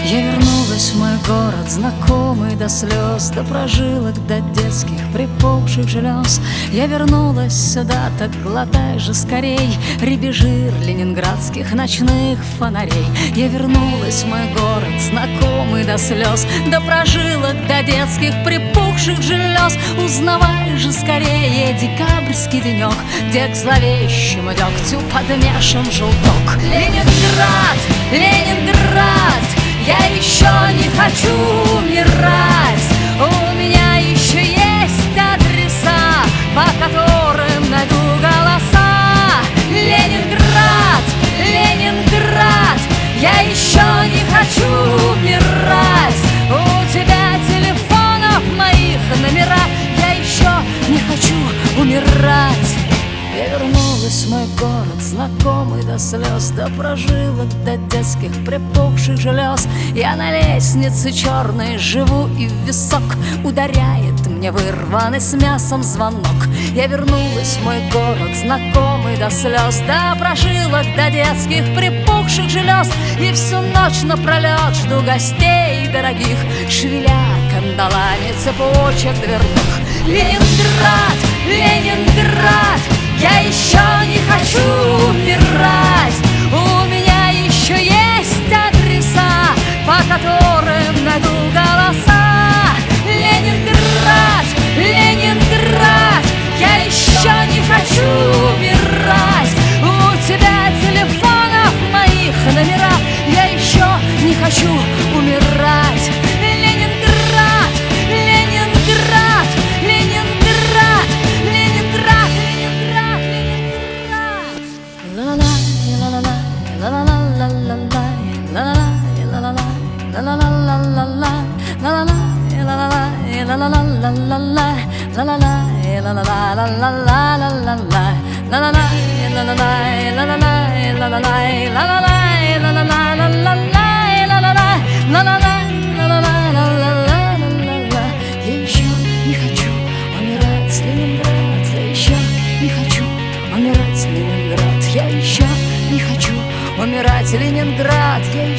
Я вернулась в мой город, знакомый до слез, до прожилок, до детских припухших желез. Я вернулась сюда, так глотай же скорей рябежир ленинградских ночных фонарей. Я вернулась в мой город, знакомый до слез, до прожилок, до детских припухших желез. Узнавай же скорее декабрьский денек, где к зловещему дегтю подмешан желток. Ленинград, Ленинград, я еще не хочу умирать. У меня еще есть адреса, по которым найду голоса. Ленинград, Ленинград, я еще не хочу умирать. У тебя телефонов моих номера, я еще не хочу умирать. Я вернулась в мой город, знакомый до слез, до прожилок, до детских припухших желез. Я на лестнице черной живу, и в висок ударяет мне вырванный с мясом звонок. Я вернулась в мой город, знакомый до слез, до прожилок, до детских припухших желез. И всю ночь напролет жду гостей дорогих, шевеля кандалами цепочек дверных. Ленинград, Ленинград, я еще не хочу умирать. У меня еще есть адреса, по которым найду голоса. Ленинград, Ленинград, я еще не хочу умирать. У тебя телефонов моих номера, я еще не хочу умирать. Ленинград, Ленинград, Ленинград, Ленинград, Ленинград, Ленинград. Я еще не хочу умирать, Ленинград. Я еще не хочу умирать, Ленинград. Я еще не хочу умирать, Ленинград. Я